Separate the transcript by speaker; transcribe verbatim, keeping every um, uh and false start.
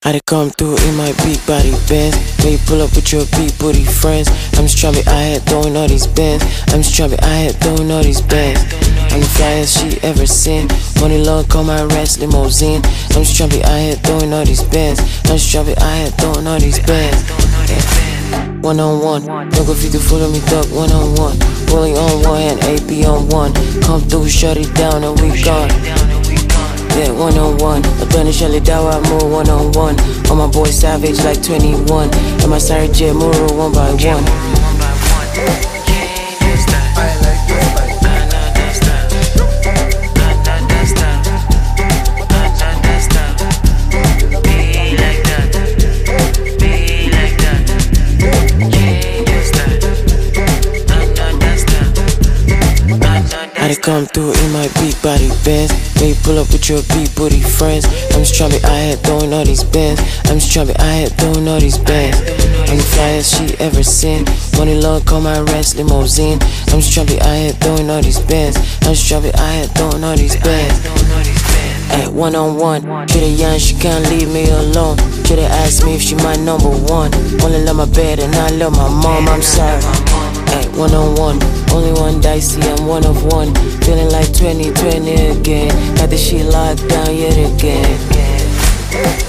Speaker 1: I done come through in my big body Benz. When you pull up with your big booty friends, I'm just tryna be out here throwing all these bands. I'm just tryna be out here throwing all these bands. I'm the flyest she ever seen. Money long, call my rest limousine. I'm just tryna be out here throwing all these bands. I'm just tryna be out here throwing all these bands. Yeah. One on one, don't go feed the foot of me, duck. One on one, rolling on one hand, A P on one. Come through, shut it down, and we gone. Yeah, one on one. Abandon Shelly Dawa, move one on one. All my boys savage like twenty-one. And my sorry jet, move one by one. I done come through in my big body Benz. When you pull up with your big booty friends, I'm just tryna be out here throwing all these bands. I'm just tryna be out here throwing all these bands. I'm the flyest she ever seen. Money long, call my rest limousine. I'm just tryna be out here throwing all these bands. I'm just tryna be out here throwing all these bands. Ay, one on one, Kitty young, she can't leave me alone. Kitty asked me if she my number one. Only love my bed and I love my mom, I'm sorry. Ay, one on one, only one dicey, I'm one of one. Feeling like twenty twenty again. Got the shit locked down yet again.